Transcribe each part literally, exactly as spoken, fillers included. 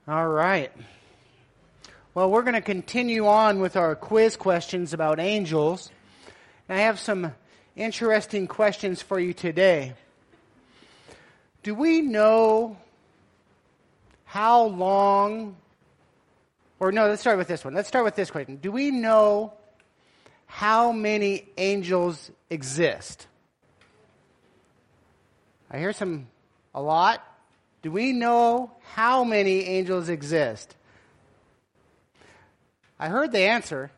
All right. Well, we're going to continue on with our quiz questions about angels. And I have some interesting questions for you today. Do we know how long, or no, let's start with this one. Let's start with this question. Do we know how many angels exist? I hear some, a lot. Do we know how many angels exist? I heard the answer.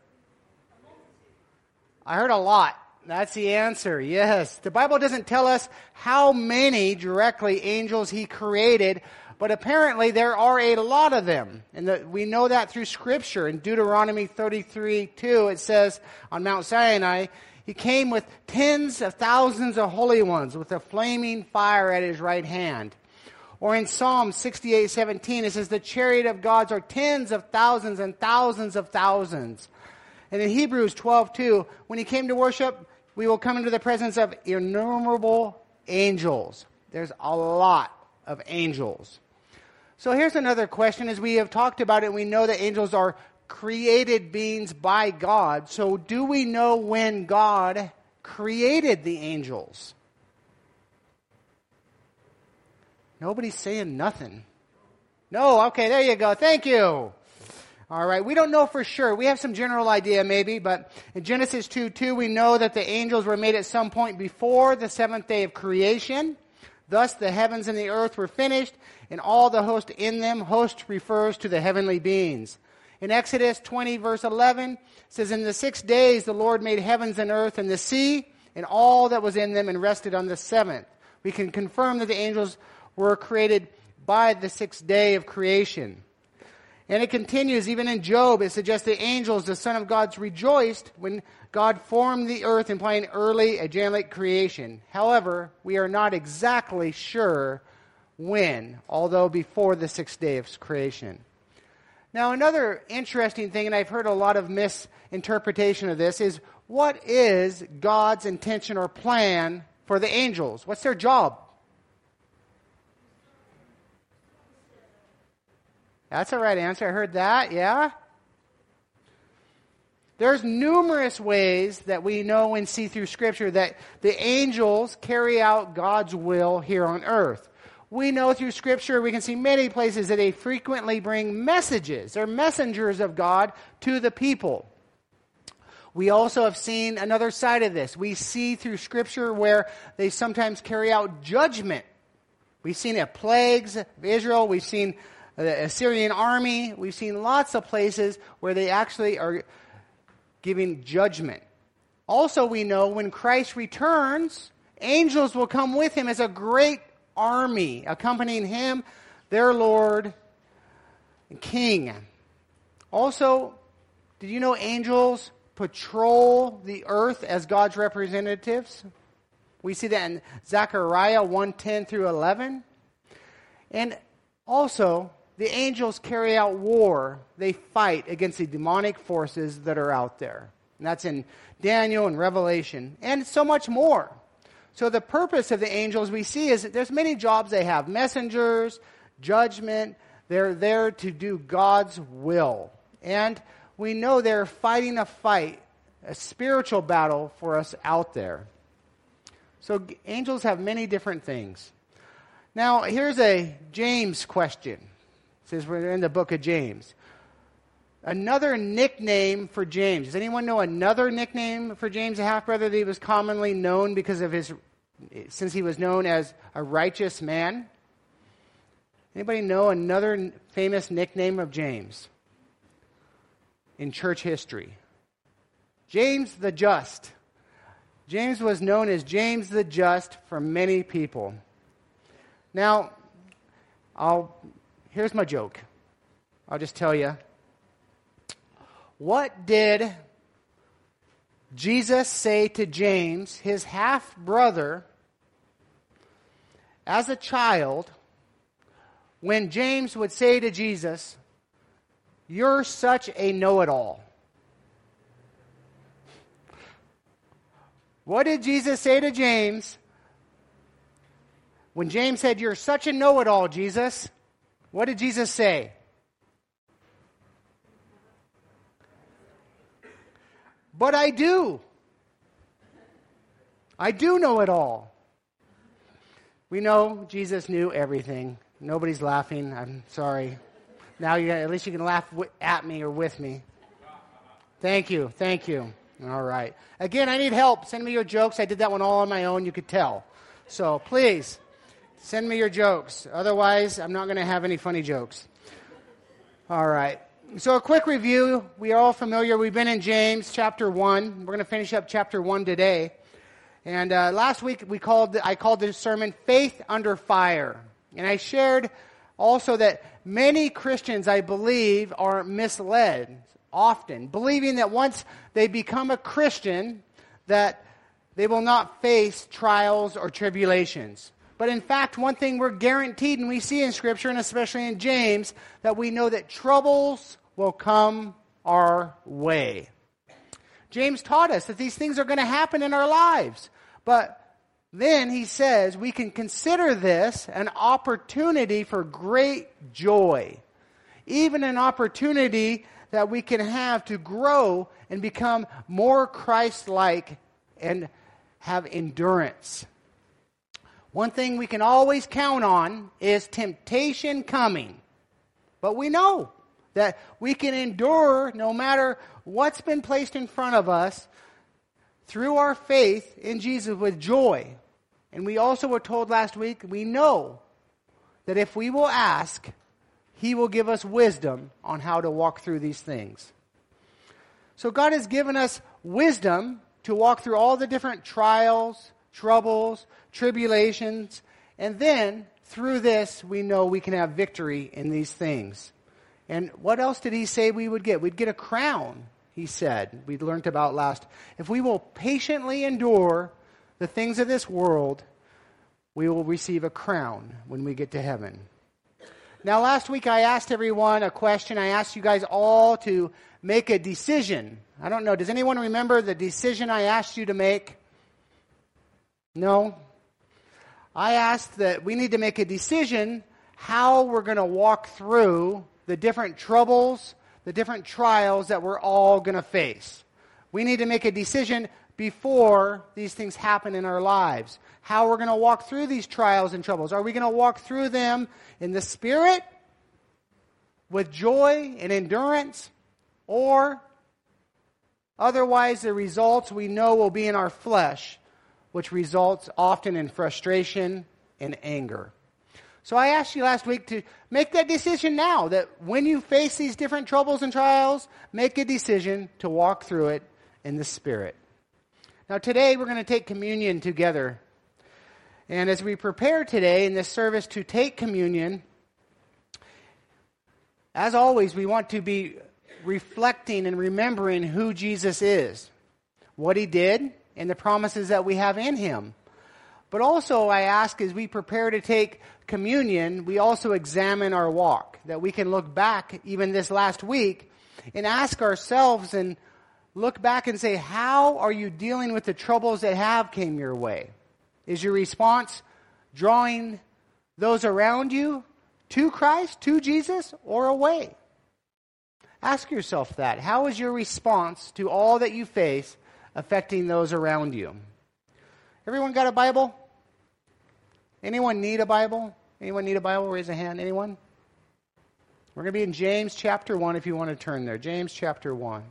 I heard a lot. That's the answer, yes. The Bible doesn't tell us how many directly angels he created, but apparently there are a lot of them. And the, we know that through Scripture. In Deuteronomy thirty-three two, it says on Mount Sinai, he came with tens of thousands of holy ones with a flaming fire at his right hand. Or in Psalm sixty-eight seventeen, it says, the chariot of gods are tens of thousands and thousands of thousands. And in Hebrews twelve two, when he came to worship, we will come into the presence of innumerable angels. There's a lot of angels. So here's another question. As we have talked about it, we know that angels are created beings by God. So do we know when God created the angels? Nobody's saying nothing. No, okay, there you go. Thank you. All right, we don't know for sure. We have some general idea maybe, but in Genesis two two, we know that the angels were made at some point before the seventh day of creation. Thus, the heavens and the earth were finished, and all the host in them. Host refers to the heavenly beings. In Exodus twenty, verse eleven, it says, in the six days the Lord made heavens and earth and the sea, and all that was in them, and rested on the seventh. We can confirm that the angels were created by the sixth day of creation. And it continues, even in Job, it suggests the angels, the Son of God, rejoiced when God formed the earth, implying early angelic creation. However, we are not exactly sure when, although before the sixth day of creation. Now, another interesting thing, and I've heard a lot of misinterpretation of this, is what is God's intention or plan for the angels? What's their job? That's the right answer. I heard that, yeah? There's numerous ways that we know and see through Scripture that the angels carry out God's will here on earth. We know through Scripture, we can see many places that they frequently bring messages. They're messengers of God to the people. We also have seen another side of this. We see through Scripture where they sometimes carry out judgment. We've seen it plagues of Israel. We've seen the Assyrian army. We've seen lots of places where they actually are giving judgment. Also, we know when Christ returns, angels will come with him as a great army, accompanying him, their Lord and King. Also, did you know angels patrol the earth as God's representatives? We see that in Zechariah one ten through eleven. And also, the angels carry out war. They fight against the demonic forces that are out there. And that's in Daniel and Revelation. And so much more. So the purpose of the angels we see is that there's many jobs they have. Messengers, judgment. They're there to do God's will. And we know they're fighting a fight, a spiritual battle for us out there. So angels have many different things. Now, here's a James question. Since we're in the book of James. Another nickname for James. Does anyone know another nickname for James, the half-brother, that he was commonly known because of his, since he was known as a righteous man? Anybody know another famous nickname of James in church history? James the Just. James was known as James the Just for many people. Now, I'll... Here's my joke. I'll just tell you. What did Jesus say to James, his half-brother, as a child, when James would say to Jesus, "You're such a know-it-all"? What did Jesus say to James when James said, "You're such a know-it-all, Jesus"? What did Jesus say? But I do. I do know it all. We know Jesus knew everything. Nobody's laughing. I'm sorry. Now you at least you can laugh w- at me or with me. Thank you. Thank you. All right. Again, I need help. Send me your jokes. I did that one all on my own. You could tell. So please, send me your jokes. Otherwise, I'm not going to have any funny jokes. All right. So a quick review. We are all familiar. We've been in James chapter one. We're going to finish up chapter one today. And uh, last week we called I called this sermon Faith Under Fire. And I shared also that many Christians, I believe, are misled often, believing that once they become a Christian, that they will not face trials or tribulations. But in fact, one thing we're guaranteed, and we see in Scripture, and especially in James, that we know that troubles will come our way. James taught us that these things are going to happen in our lives. But then he says we can consider this an opportunity for great joy. Even an opportunity that we can have to grow and become more Christ-like and have endurance. One thing we can always count on is temptation coming. But we know that we can endure no matter what's been placed in front of us through our faith in Jesus with joy. And we also were told last week, we know that if we will ask, He will give us wisdom on how to walk through these things. So God has given us wisdom to walk through all the different trials, troubles, tribulations, and then through this we know we can have victory in these things. And what else did He say we would get? We'd get a crown, He said. We learned about last. If we will patiently endure the things of this world, we will receive a crown when we get to heaven. Now, last week I asked everyone a question. I asked you guys all to make a decision. I don't know. Does anyone remember the decision I asked you to make? No? I asked that we need to make a decision how we're going to walk through the different troubles, the different trials that we're all going to face. We need to make a decision before these things happen in our lives. How we're going to walk through these trials and troubles. Are we going to walk through them in the Spirit, with joy and endurance, or otherwise the results we know will be in our flesh, which results often in frustration and anger. So I asked you last week to make that decision now, that when you face these different troubles and trials, make a decision to walk through it in the Spirit. Now today we're going to take communion together. And as we prepare today in this service to take communion, as always, we want to be reflecting and remembering who Jesus is, what He did, and the promises that we have in Him. But also, I ask, as we prepare to take communion, we also examine our walk, that we can look back even this last week and ask ourselves and look back and say, how are you dealing with the troubles that have came your way? Is your response drawing those around you to Christ, to Jesus, or away? Ask yourself that. How is your response to all that you face affecting those around you? Everyone got a Bible? Anyone need a Bible? Anyone need a Bible? Raise a hand. Anyone? We're going to be in James chapter one if you want to turn there. James chapter one.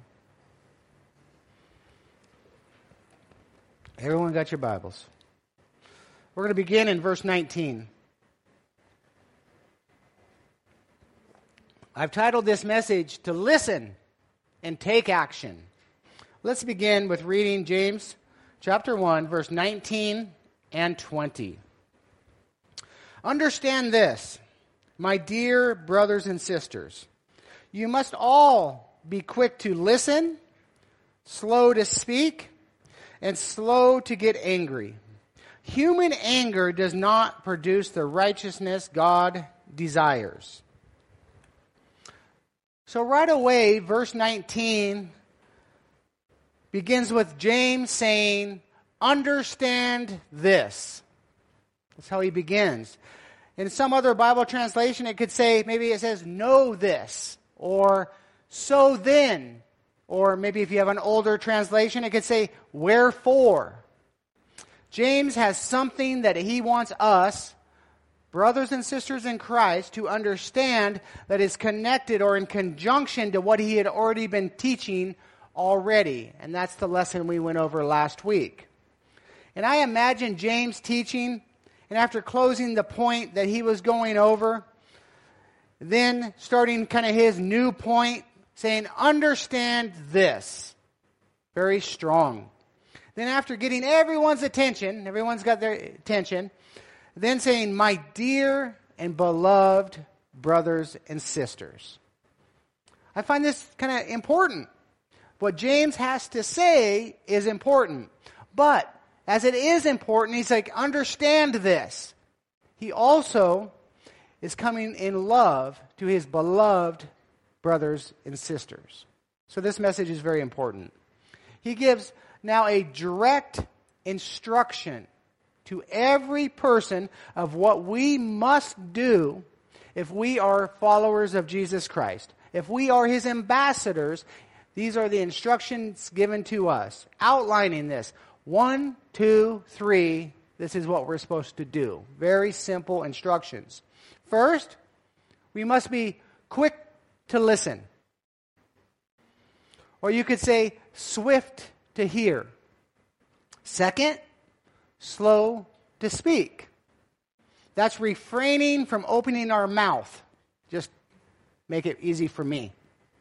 Everyone got your Bibles? We're going to begin in verse nineteen. I've titled this message, To Listen and Take Action. Let's begin with reading James chapter one, verse nineteen and twenty. Understand this, my dear brothers and sisters. You must all be quick to listen, slow to speak, and slow to get angry. Human anger does not produce the righteousness God desires. So right away, verse nineteen begins with James saying, understand this. That's how he begins. In some other Bible translation, it could say, maybe it says, know this, or so then, or maybe if you have an older translation, it could say, wherefore. James has something that he wants us, brothers and sisters in Christ, to understand that is connected or in conjunction to what he had already been teaching already. And that's the lesson we went over last week. And I imagine James teaching, and after closing the point that he was going over, then starting kind of his new point, saying, understand this. Very strong. Then after getting everyone's attention, everyone's got their attention, then saying, my dear and beloved brothers and sisters. I find this kind of important. What James has to say is important. But as it is important, he's like, understand this. He also is coming in love to his beloved brothers and sisters. So this message is very important. He gives now a direct instruction to every person of what we must do if we are followers of Jesus Christ. If we are his ambassadors, these are the instructions given to us, outlining this. One, two, three, this is what we're supposed to do. Very simple instructions. First, we must be quick to listen. Or you could say, swift to hear. Second, slow to speak. That's refraining from opening our mouth. Just make it easy for me.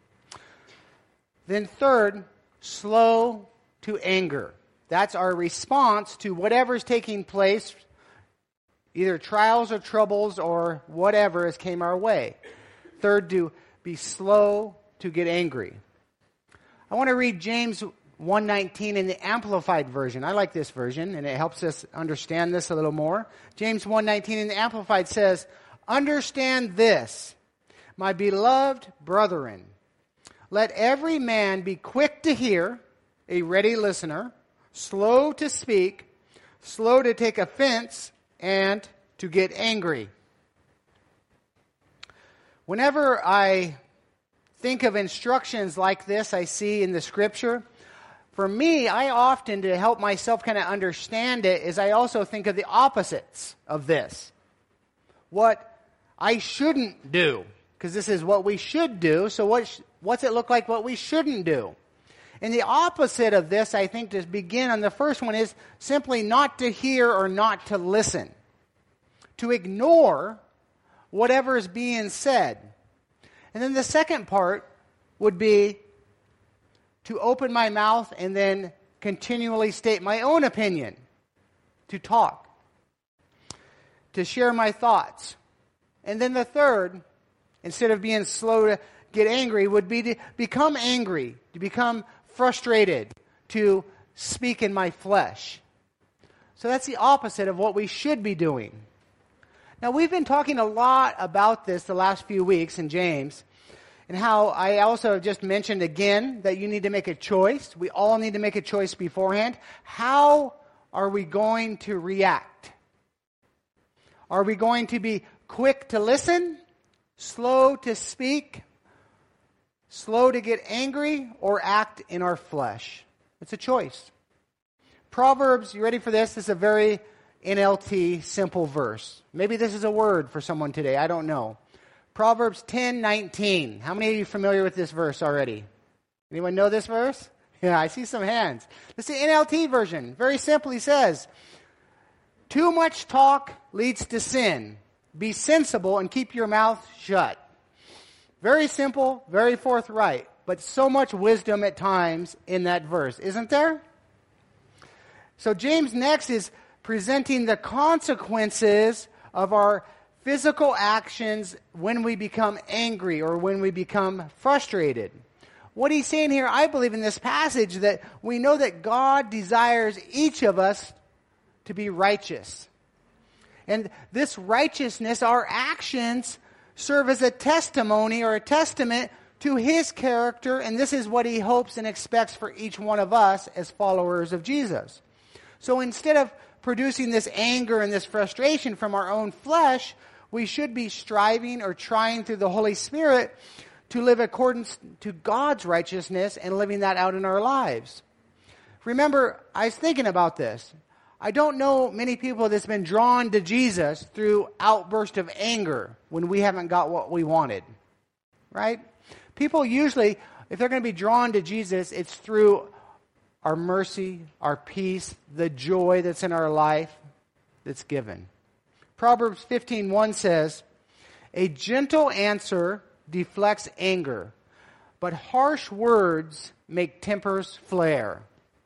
Then third, slow to anger. That's our response to whatever's taking place, either trials or troubles or whatever has came our way. Third, to be slow to get angry. I want to read James one nineteen in the Amplified Version. I like this version, and it helps us understand this a little more. James one nineteen in the Amplified says, understand this, my beloved brethren. Let every man be quick to hear, a ready listener, slow to speak, slow to take offense, and to get angry. Whenever I think of instructions like this I see in the Scripture, for me, I often, to help myself kind of understand it, is I also think of the opposites of this. What I shouldn't do, because this is what we should do, so what sh- what's it look like what we shouldn't do? And the opposite of this, I think, to begin on the first one, is simply not to hear or not to listen. To ignore whatever is being said. And then the second part would be to open my mouth and then continually state my own opinion. To talk. To share my thoughts. And then the third, instead of being slow to get angry, would be to become angry. To become frustrated, to speak in my flesh. So that's the opposite of what we should be doing. Now, we've been talking a lot about this the last few weeks in James, and how I also just mentioned again that you need to make a choice. We all need to make a choice beforehand. How are we going to react? Are we going to be quick to listen, slow to speak, slow to get angry, or act in our flesh? It's a choice. Proverbs, you ready for this? This is a very N L T simple verse. Maybe this is a word for someone today. I don't know. Proverbs ten nineteen. How many of you are familiar with this verse already? Anyone know this verse? Yeah, I see some hands. This is the N L T version. Very simply says, too much talk leads to sin. Be sensible and keep your mouth shut. Very simple, very forthright, but so much wisdom at times in that verse, isn't there? So James next is presenting the consequences of our physical actions when we become angry or when we become frustrated. What he's saying here, I believe in this passage, that we know that God desires each of us to be righteous. And this righteousness, our actions, serve as a testimony or a testament to his character, and this is what he hopes and expects for each one of us as followers of Jesus. So instead of producing this anger and this frustration from our own flesh, we should be striving or trying through the Holy Spirit to live according to God's righteousness and living that out in our lives. Remember, I was thinking about this. I don't know many people that's been drawn to Jesus through outburst of anger when we haven't got what we wanted. Right? People usually, if they're going to be drawn to Jesus, it's through our mercy, our peace, the joy that's in our life that's given. Proverbs fifteen one says, "A gentle answer deflects anger, but harsh words make tempers flare."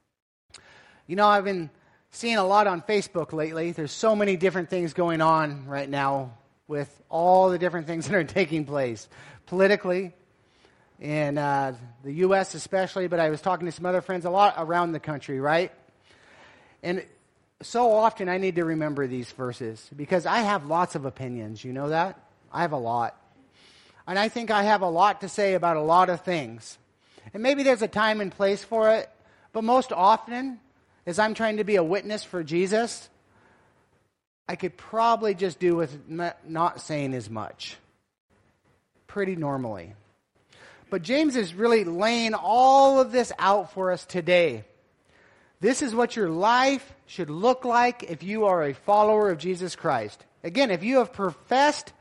You know, I've been seeing a lot on Facebook lately. There's so many different things going on right now with all the different things that are taking place politically in uh, the U S especially, but I was talking to some other friends a lot around the country, right? And so often I need to remember these verses because I have lots of opinions. You know that? I have a lot. And I think I have a lot to say about a lot of things. And maybe there's a time and place for it, but most often, as I'm trying to be a witness for Jesus, I could probably just do with not saying as much. Pretty normally. But James is really laying all of this out for us today. This is what your life should look like if you are a follower of Jesus Christ. Again, if you have professed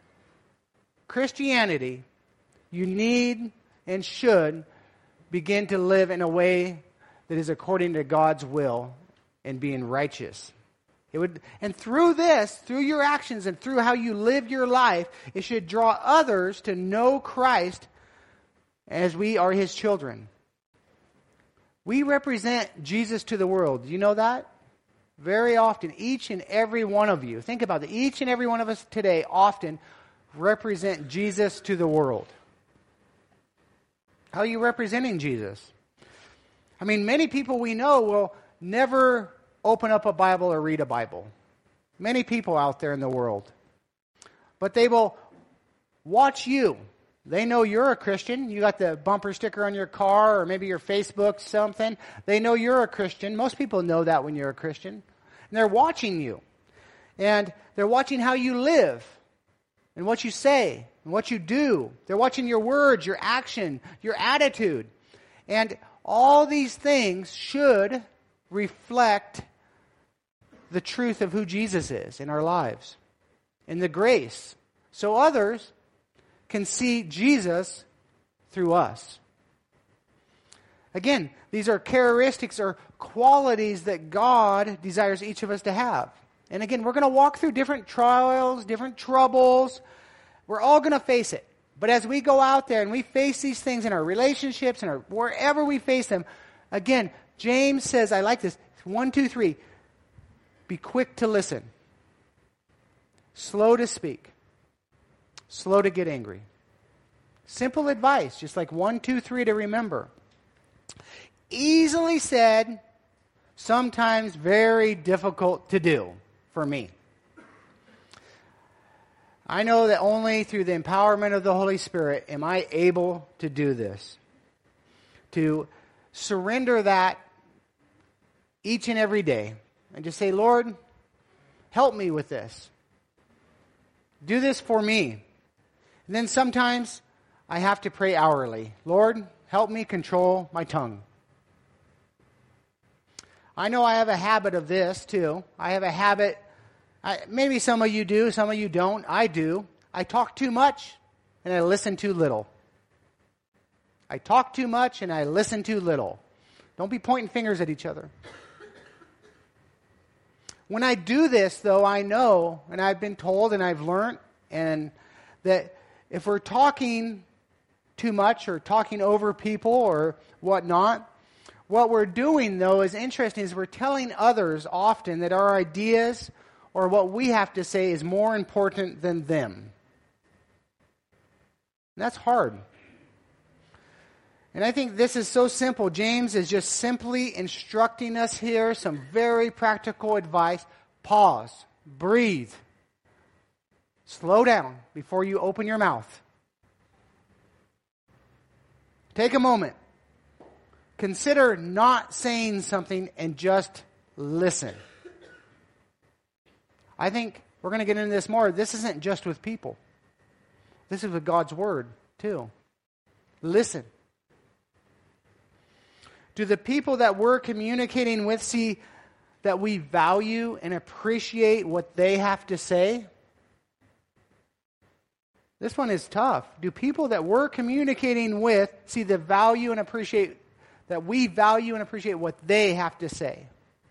Christianity, you need and should begin to live in a way that is according to God's will and being righteous. It would, and through this, through your actions and through how you live your life, it should draw others to know Christ as we are His children. We represent Jesus to the world. Do you know that? Very often, each and every one of you, think about it, each and every one of us today often represent Jesus to the world. How are you representing Jesus? I mean, many people we know will never open up a Bible or read a Bible. Many people out there in the world. But they will watch you. They know you're a Christian. You got the bumper sticker on your car or maybe your Facebook, something. They know you're a Christian. Most people know that when you're a Christian. And they're watching you. And they're watching how you live and what you say and what you do. They're watching your words, your action, your attitude. And all these things should reflect the truth of who Jesus is in our lives and the grace. So others can see Jesus through us. Again, these are characteristics or qualities that God desires each of us to have. And again, we're going to walk through different trials, different troubles. We're all going to face it. But as we go out there and we face these things in our relationships and our, wherever we face them, again, James says, I like this, one, two, three, be quick to listen, slow to speak, slow to get angry. Simple advice, just like one, two, three to remember. Easily said, sometimes very difficult to do for me. I know that only through the empowerment of the Holy Spirit am I able to do this. To surrender that each and every day. And just say, Lord, help me with this. Do this for me. And then sometimes I have to pray hourly. Lord, help me control my tongue. I know I have a habit of this too. I have a habit. I, maybe some of you do, some of you don't. I do. I talk too much and I listen too little. I talk too much and I listen too little. Don't be pointing fingers at each other. When I do this, though, I know, and I've been told and I've learned, and that if we're talking too much or talking over people or whatnot, what we're doing, though, is interesting, is we're telling others often that our ideas or what we have to say is more important than them. And that's hard. And I think this is so simple. James is just simply instructing us here some very practical advice. Pause. Breathe. Slow down before you open your mouth. Take a moment. Consider not saying something and just listen. I think we're going to get into this more. This isn't just with people. This is with God's Word, too. listen. Do the people that we're communicating with see that we value and appreciate what they have to say? This one is tough. Do people that we're communicating with see the value and appreciate that we value and appreciate what they have to say?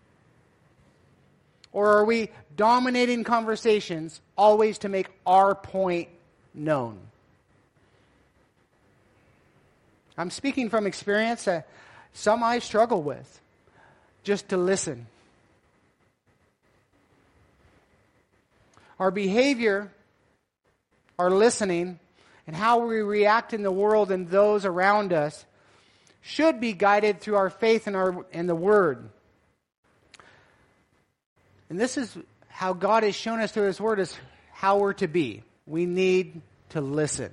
Or are we dominating conversations always to make our point known? I'm speaking from experience. Uh, some I struggle with, just to listen. Our behavior, our listening, and how we react in the world and those around us should be guided through our faith in, our, in the Word. And this is how God has shown us through His Word is how we're to be. We need to listen.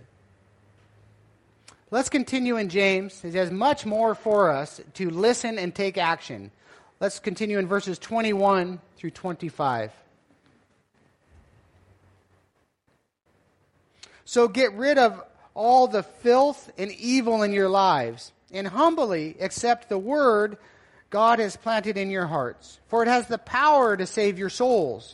Let's continue in James. He has much more for us to listen and take action. Let's continue in verses twenty-one through twenty-five. So get rid of all the filth and evil in your lives, and humbly accept the word God has planted in your hearts, for it has the power to save your souls.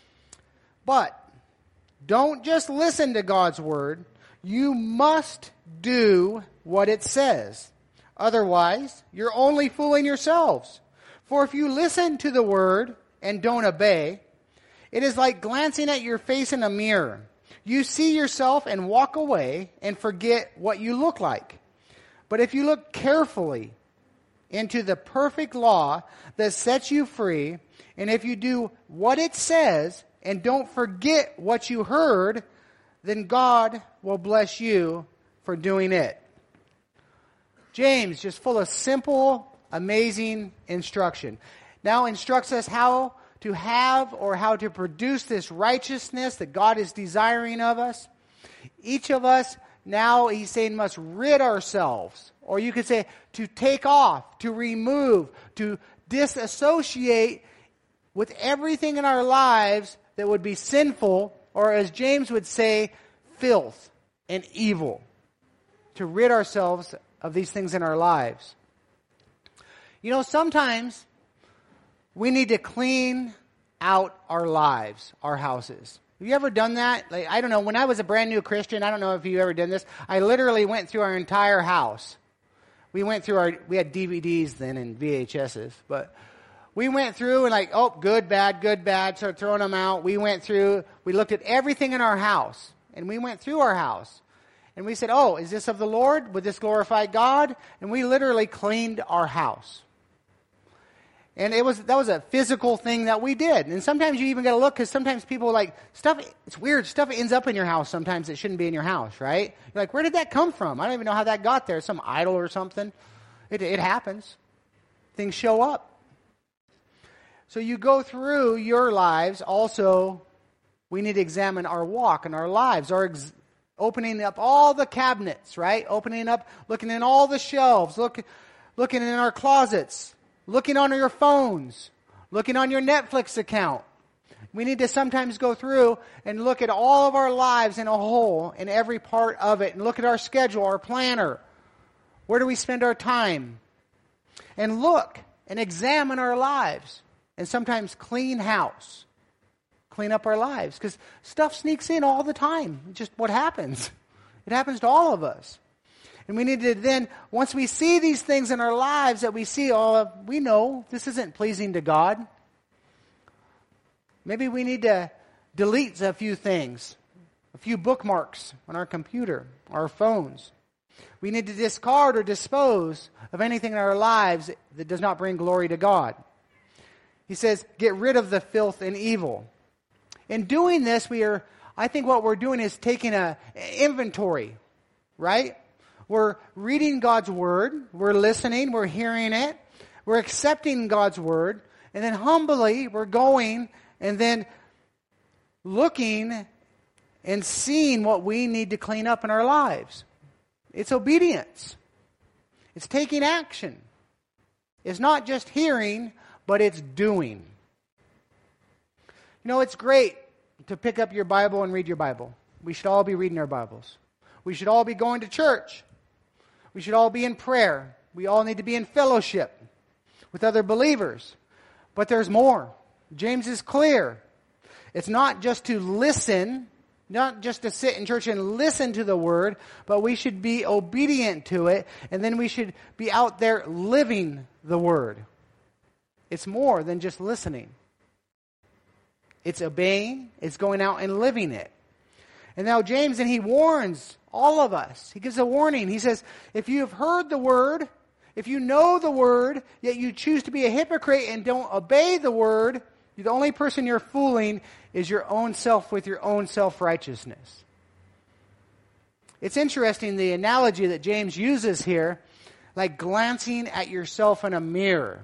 But don't just listen to God's word. You must do what it says. Otherwise, you're only fooling yourselves. For if you listen to the word and don't obey, it is like glancing at your face in a mirror. You see yourself and walk away and forget what you look like. But if you look carefully into the perfect law that sets you free, and if you do what it says and don't forget what you heard, then God will bless you for doing it. James, just full of simple, amazing instruction. Now instructs us how to have or how to produce this righteousness that God is desiring of us. Each of us now, he's saying, must rid ourselves. Or you could say to take off, to remove, to disassociate with everything in our lives that would be sinful, or as James would say, filth and evil. To rid ourselves of these things in our lives. You know, sometimes we need to clean out our lives, our houses. Have you ever done that? Like, I don't know, when I was a brand new Christian, I don't know if you ever done this, I literally went through our entire house. We went through our, we had D V Ds then and V H S's, but we went through and like, oh, good, bad, good, bad, started throwing them out. We went through, we looked at everything in our house, and we went through our house. And we said, oh, is this of the Lord? Would this glorify God? And we literally cleaned our house. And it was that was a physical thing that we did. And sometimes you even got to look, because sometimes people like, stuff, it's weird, stuff ends up in your house sometimes that shouldn't be in your house, right? You're like, where did that come from? I don't even know how that got there. Some idol or something. It, it happens. Things show up. So you go through your lives. Also, we need to examine our walk and our lives, our ex- opening up all the cabinets, right? Opening up, looking in all the shelves, look, looking in our closets, looking on your phones, looking on your Netflix account. We need to sometimes go through and look at all of our lives in a whole, in every part of it, and look at our schedule, our planner. Where do we spend our time? And look and examine our lives. And sometimes clean house. Clean up our lives. Because stuff sneaks in all the time. It's just what happens. It happens to all of us. And we need to then, once we see these things in our lives that we see, all of, we know this isn't pleasing to God. Maybe we need to delete a few things, a few bookmarks on our computer, our phones. We need to discard or dispose of anything in our lives that does not bring glory to God. He says, get rid of the filth and evil. In doing this, we are, I think what we're doing is taking a inventory, right? We're reading God's word, we're listening, we're hearing it, we're accepting God's word, and then humbly we're going and then looking and seeing what we need to clean up in our lives. It's obedience. It's taking action. It's not just hearing, but it's doing. You know, it's great to pick up your Bible and read your Bible. We should all be reading our Bibles. We should all be going to church. We should all be in prayer. We all need to be in fellowship with other believers. But there's more. James is clear. It's not just to listen, not just to sit in church and listen to the word, but we should be obedient to it, and then we should be out there living the word. It's more than just listening. It's obeying, it's going out and living it. And now James, and he warns all of us. He gives a warning. He says, if you have heard the word, if you know the word, yet you choose to be a hypocrite and don't obey the word, the only person you're fooling is your own self with your own self-righteousness. It's interesting, the analogy that James uses here, like glancing at yourself in a mirror.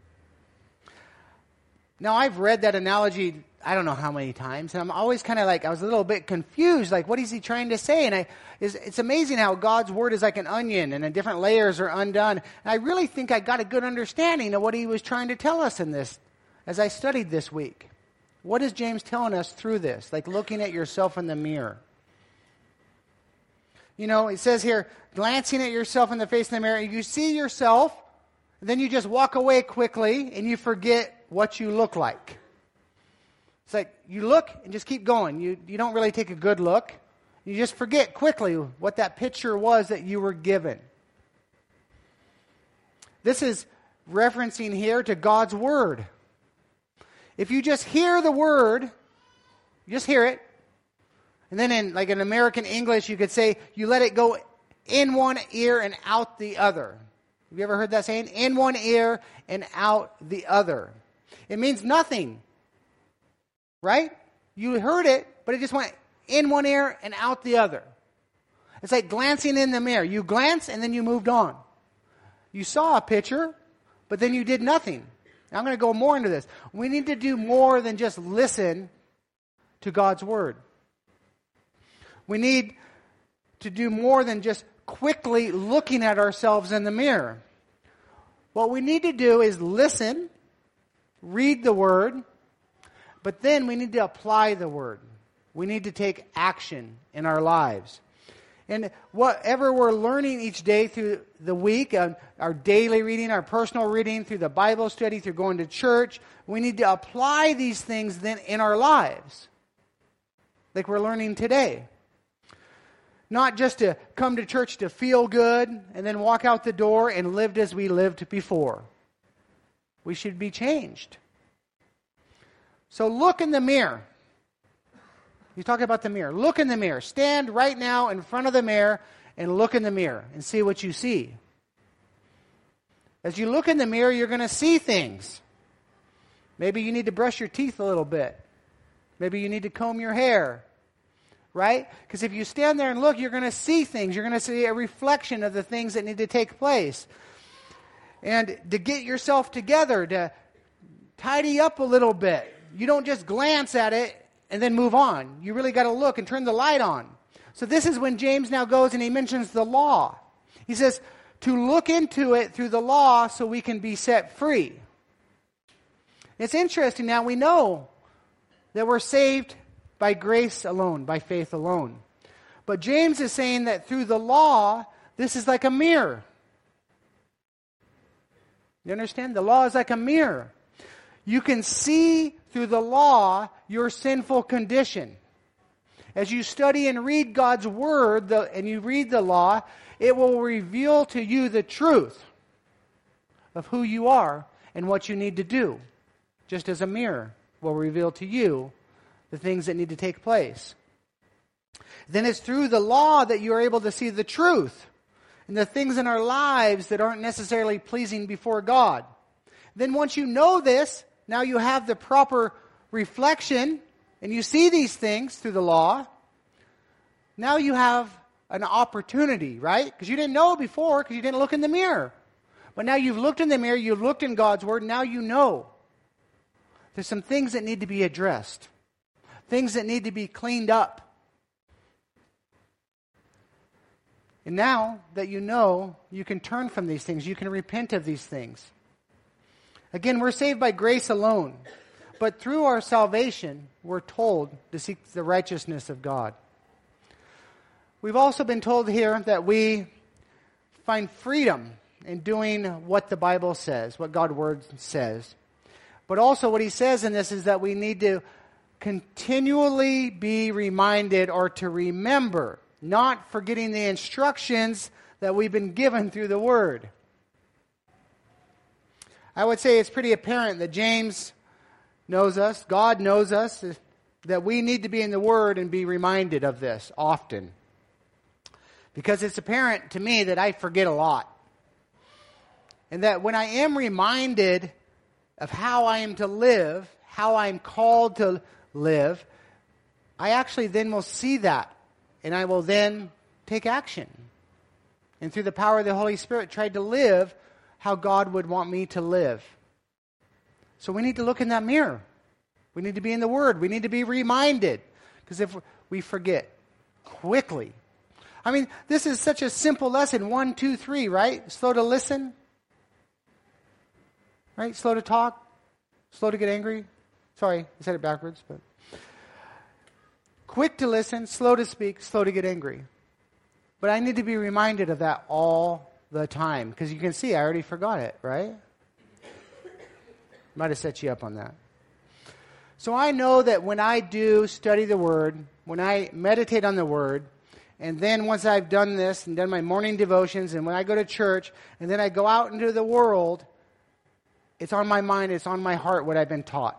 Now, I've read that analogy, I don't know how many times, and I'm always kind of like, I was a little bit confused, like, what is he trying to say? And I, it's, it's amazing how God's word is like an onion, and the different layers are undone. And I really think I got a good understanding of what he was trying to tell us in this, as I studied this week. What is James telling us through this? Like looking at yourself in the mirror. You know, it says here, glancing at yourself in the face in the mirror, you see yourself, and then you just walk away quickly, and you forget what you look like. It's like you look and just keep going. You, you don't really take a good look. You just forget quickly what that picture was that you were given. This is referencing here to God's word. If you just hear the word, you just hear it, and then in like in American English, you could say you let it go in one ear and out the other. Have you ever heard that saying? In one ear and out the other. It means nothing, right? You heard it, but it just went in one ear and out the other. It's like glancing in the mirror. You glance and then you moved on. You saw a picture, but then you did nothing. Now, I'm going to go more into this. We need to do more than just listen to God's word. We need to do more than just quickly looking at ourselves in the mirror. What we need to do is listen, read the word, but then we need to apply the word. We need to take action in our lives. And whatever we're learning each day through the week, uh, our daily reading, our personal reading, through the Bible study, through going to church, we need to apply these things then in our lives, like we're learning today. Not just to come to church to feel good and then walk out the door and live as we lived before. We should be changed. So look in the mirror. You talk about the mirror. Look in the mirror. Stand right now in front of the mirror and look in the mirror and see what you see. As you look in the mirror, you're going to see things. Maybe you need to brush your teeth a little bit. Maybe you need to comb your hair. Right? Because if you stand there and look, you're going to see things. You're going to see a reflection of the things that need to take place. And to get yourself together, to tidy up a little bit. You don't just glance at it and then move on. You really got to look and turn the light on. So this is when James now goes and he mentions the law. He says to look into it through the law so we can be set free. It's interesting now, we know that we're saved by grace alone, by faith alone. But James is saying that through the law, this is like a mirror. You understand? The law is like a mirror. You can see through the law your sinful condition. As you study and read God's word the, and you read the law, it will reveal to you the truth of who you are and what you need to do. Just as a mirror will reveal to you the things that need to take place. Then it's through the law that you are able to see the truth and the things in our lives that aren't necessarily pleasing before God. Then once you know this, now you have the proper reflection and you see these things through the law. Now you have an opportunity, right? Because you didn't know before because you didn't look in the mirror. But now you've looked in the mirror, you've looked in God's word, now you know. There's some things that need to be addressed. Things that need to be cleaned up. And now that you know, you can turn from these things. You can repent of these things. Again, we're saved by grace alone. But through our salvation, we're told to seek the righteousness of God. We've also been told here that we find freedom in doing what the Bible says, what God's Word says. But also what he says in this is that we need to continually be reminded or to remember, not forgetting the instructions that we've been given through the Word. I would say it's pretty apparent that James knows us, God knows us, that we need to be in the Word and be reminded of this often. Because it's apparent to me that I forget a lot. And that when I am reminded of how I am to live, how I'm called to live, I actually then will see that. And I will then take action. And through the power of the Holy Spirit, try to live how God would want me to live. So we need to look in that mirror. We need to be in the Word. We need to be reminded. Because if we forget quickly. I mean, this is such a simple lesson. One, two, three, right? Slow to listen. Right? Slow to talk. Slow to get angry. Sorry, I said it backwards. But quick to listen, slow to speak, slow to get angry. But I need to be reminded of that all the time. Because you can see I already forgot it, right? Might have set you up on that. So I know that when I do study the Word, when I meditate on the Word, and then once I've done this and done my morning devotions, and when I go to church, and then I go out into the world, it's on my mind, it's on my heart what I've been taught.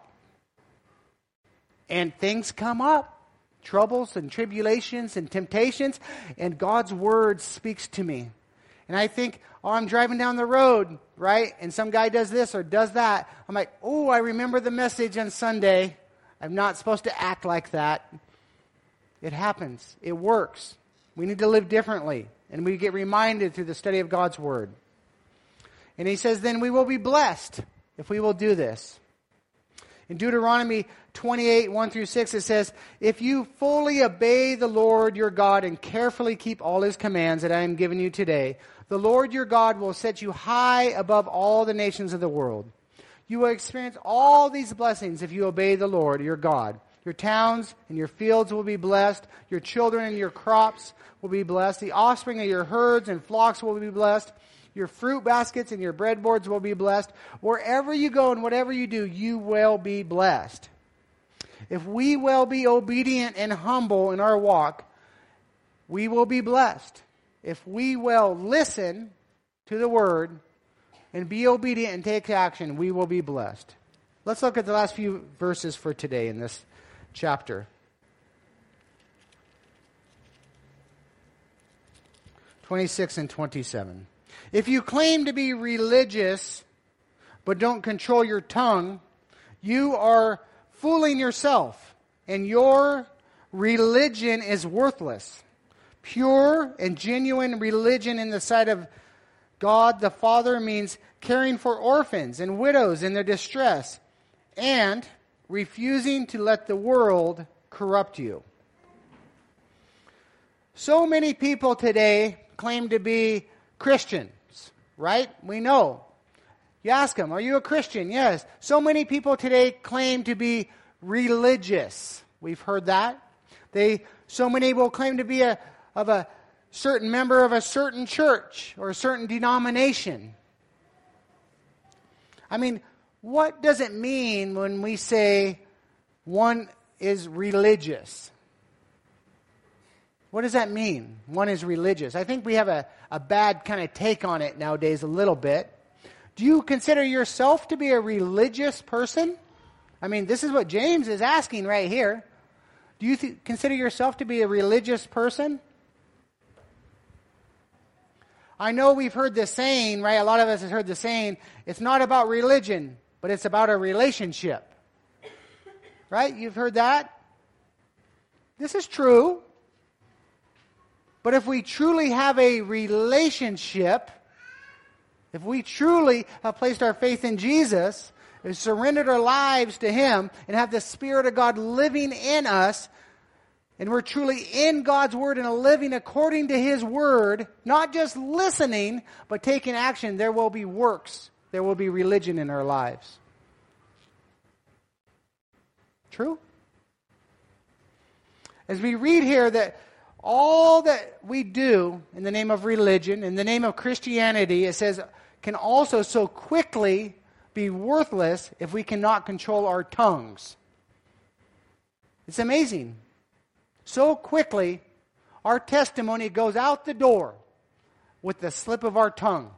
And things come up. Troubles and tribulations and temptations, and God's Word speaks to me. And I think, oh, I'm driving down the road, right? And some guy does this or does that. I'm like, oh, I remember the message on Sunday. I'm not supposed to act like that. It happens. It works. We need to live differently. And we get reminded through the study of God's Word. And he says, then we will be blessed if we will do this. In Deuteronomy twenty-eight, one through six, it says, if you fully obey the Lord your God and carefully keep all His commands that I am giving you today, the Lord your God will set you high above all the nations of the world. You will experience all these blessings if you obey the Lord your God. Your towns and your fields will be blessed. Your children and your crops will be blessed. The offspring of your herds and flocks will be blessed. Your fruit baskets and your breadboards will be blessed. Wherever you go and whatever you do, you will be blessed. If we will be obedient and humble in our walk, we will be blessed. If we will listen to the Word and be obedient and take action, we will be blessed. Let's look at the last few verses for today in this chapter. twenty-six and twenty-seven. If you claim to be religious but don't control your tongue, you are fooling yourself, and your religion is worthless. Pure and genuine religion in the sight of God the Father means caring for orphans and widows in their distress and refusing to let the world corrupt you. So many people today claim to be Christians, right? We know. You ask them, are you a Christian? Yes. So many people today claim to be religious. We've heard that. They, so many will claim to be a, of a certain member of a certain church or a certain denomination. I mean, what does it mean when we say one is religious? What does that mean? One is religious. I think we have a, a bad kind of take on it nowadays a little bit. Do you consider yourself to be a religious person? I mean, this is what James is asking right here. Do you th- consider yourself to be a religious person? I know we've heard this saying, right? A lot of us have heard the saying, it's not about religion, but it's about a relationship. Right? You've heard that? This is true. But if we truly have a relationship, if we truly have placed our faith in Jesus, and surrendered our lives to Him, and have the Spirit of God living in us, and we're truly in God's Word and living according to His Word, not just listening, but taking action, there will be works. There will be religion in our lives. True? As we read here that all that we do in the name of religion, in the name of Christianity, it says, can also so quickly be worthless if we cannot control our tongues. It's amazing. So quickly, our testimony goes out the door with the slip of our tongue.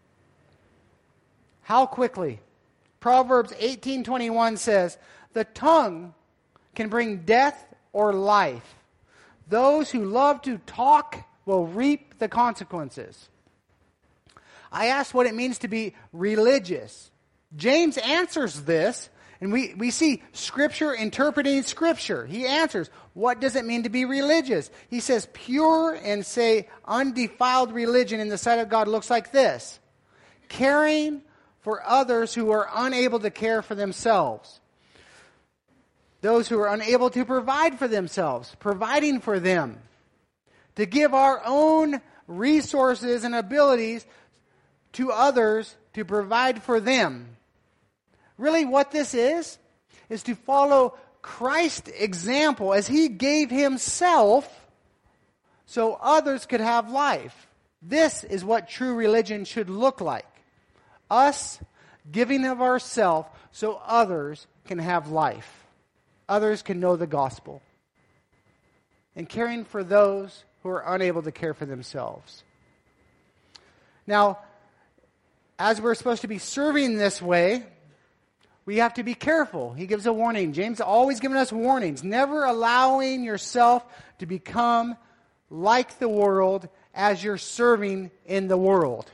How quickly? Proverbs eighteen twenty-one says, the tongue can bring death or life. Those who love to talk will reap the consequences. I asked what it means to be religious. James answers this, and we, we see Scripture interpreting Scripture. He answers, what does it mean to be religious? He says, pure and say undefiled religion in the sight of God looks like this. Caring for others who are unable to care for themselves. Those who are unable to provide for themselves, providing for them. To give our own resources and abilities to others to provide for them. Really what this is, is to follow Christ's example as He gave Himself so others could have life. This is what true religion should look like. Us giving of ourselves so others can have life. Others can know the gospel. And caring for those who are unable to care for themselves. Now, as we're supposed to be serving this way, we have to be careful. He gives a warning. James always giving us warnings. Never allowing yourself to become like the world as you're serving in the world.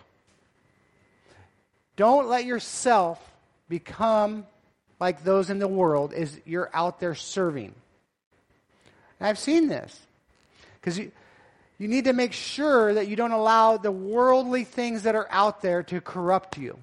Don't let yourself become like those in the world as you're out there serving. And I've seen this. Because you, you need to make sure that you don't allow the worldly things that are out there to corrupt you.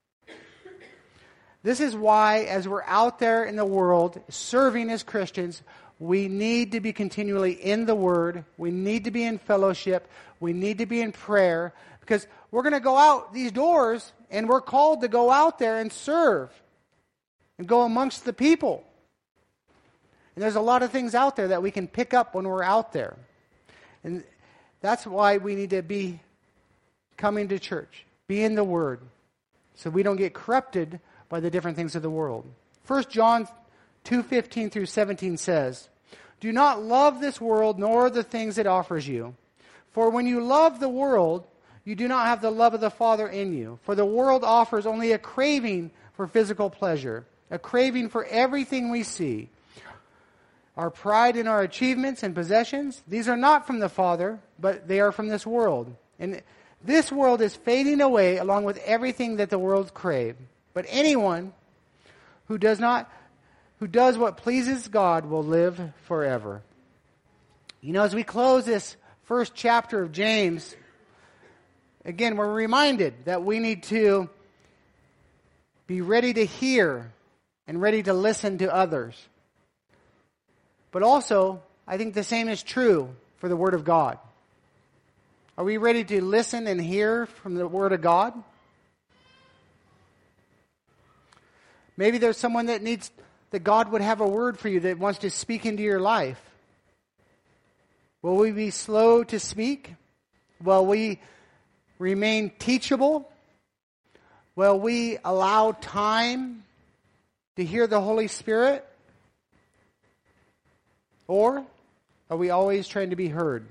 This is why, as we're out there in the world, serving as Christians, we need to be continually in the Word. We need to be in fellowship. We need to be in prayer. Because we're going to go out these doors, and we're called to go out there and serve. And go amongst the people. And there's a lot of things out there that we can pick up when we're out there. And that's why we need to be coming to church. Be in the Word. So we don't get corrupted by the different things of the world. First John two fifteen through seventeen says, do not love this world nor the things it offers you. For when you love the world, you do not have the love of the Father in you. For the world offers only a craving for physical pleasure, a craving for everything we see. Our pride in our achievements and possessions, these are not from the Father, but they are from this world. And this world is fading away along with everything that the world craves. But anyone who does not, who does what pleases God will live forever. You know, as we close this first chapter of James, again, we're reminded that we need to be ready to hear and ready to listen to others. But also, I think the same is true for the Word of God. Are we ready to listen and hear from the Word of God? Maybe there's someone that needs, that God would have a word for you that wants to speak into your life. Will we be slow to speak? Will we remain teachable? Will we allow time to hear the Holy Spirit? Or are we always trying to be heard?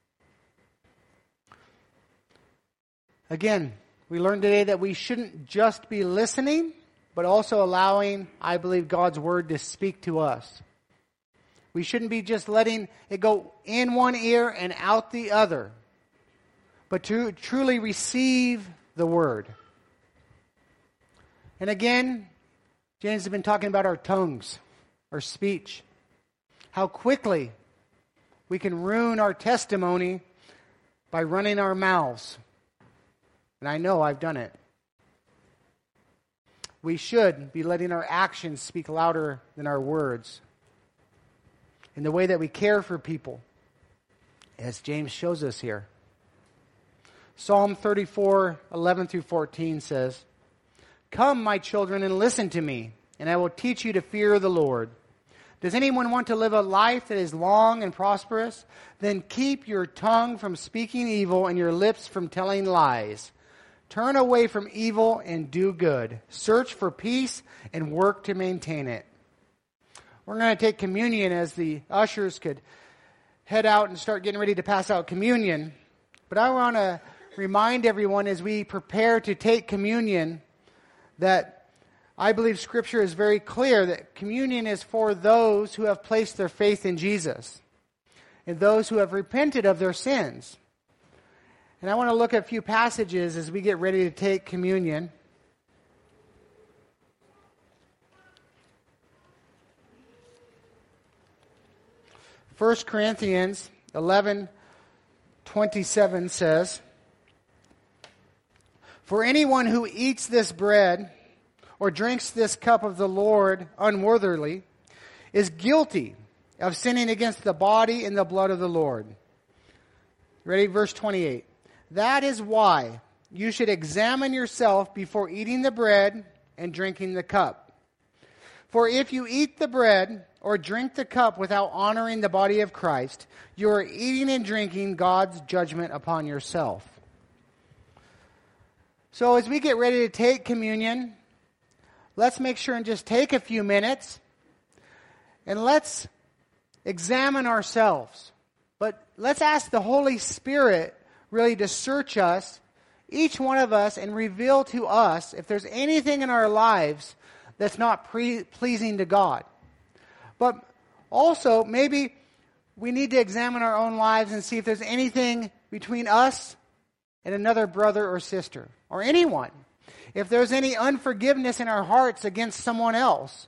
Again, we learned today that we shouldn't just be listening, but also allowing, I believe, God's Word to speak to us. We shouldn't be just letting it go in one ear and out the other, but to truly receive the Word. And again, James has been talking about our tongues, our speech, how quickly we can ruin our testimony by running our mouths. And I know I've done it. We should be letting our actions speak louder than our words. In the way that we care for people, as James shows us here. Psalm thirty-four, eleven through fourteen says, come, my children, and listen to me, and I will teach you to fear the Lord. Does anyone want to live a life that is long and prosperous? Then keep your tongue from speaking evil and your lips from telling lies. Turn away from evil and do good. Search for peace and work to maintain it. We're going to take communion as the ushers could head out and start getting ready to pass out communion. But I want to remind everyone as we prepare to take communion that I believe Scripture is very clear that communion is for those who have placed their faith in Jesus and those who have repented of their sins. And I want to look at a few passages as we get ready to take communion. First Corinthians eleven twenty-seven says, "For anyone who eats this bread or drinks this cup of the Lord unworthily is guilty of sinning against the body and the blood of the Lord." Ready? Verse twenty-eight. "That is why you should examine yourself before eating the bread and drinking the cup. For if you eat the bread or drink the cup without honoring the body of Christ, you are eating and drinking God's judgment upon yourself." So as we get ready to take communion, let's make sure and just take a few minutes and let's examine ourselves. But let's ask the Holy Spirit really to search us, each one of us, and reveal to us if there's anything in our lives that's not pre- pleasing to God. But also, maybe we need to examine our own lives and see if there's anything between us and another brother or sister, or anyone. If there's any unforgiveness in our hearts against someone else,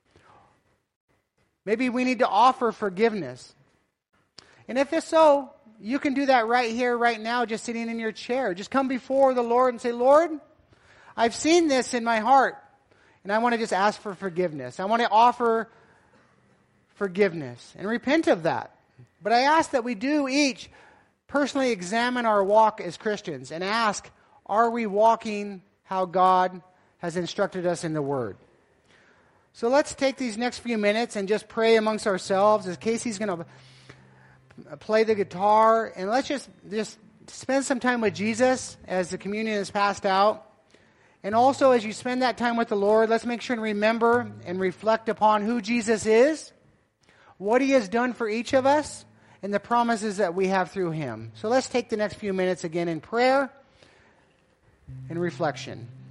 maybe we need to offer forgiveness. And if it's so, you can do that right here, right now, just sitting in your chair. Just come before the Lord and say, "Lord, I've seen this in my heart, and I want to just ask for forgiveness. I want to offer forgiveness and repent of that." But I ask that we do each personally examine our walk as Christians and ask, are we walking how God has instructed us in the Word? So let's take these next few minutes and just pray amongst ourselves as Casey's going to play the guitar, and let's just, just spend some time with Jesus as the communion is passed out. And also as you spend that time with the Lord, let's make sure and remember and reflect upon who Jesus is, what He has done for each of us, and the promises that we have through Him. So let's take the next few minutes again in prayer and reflection.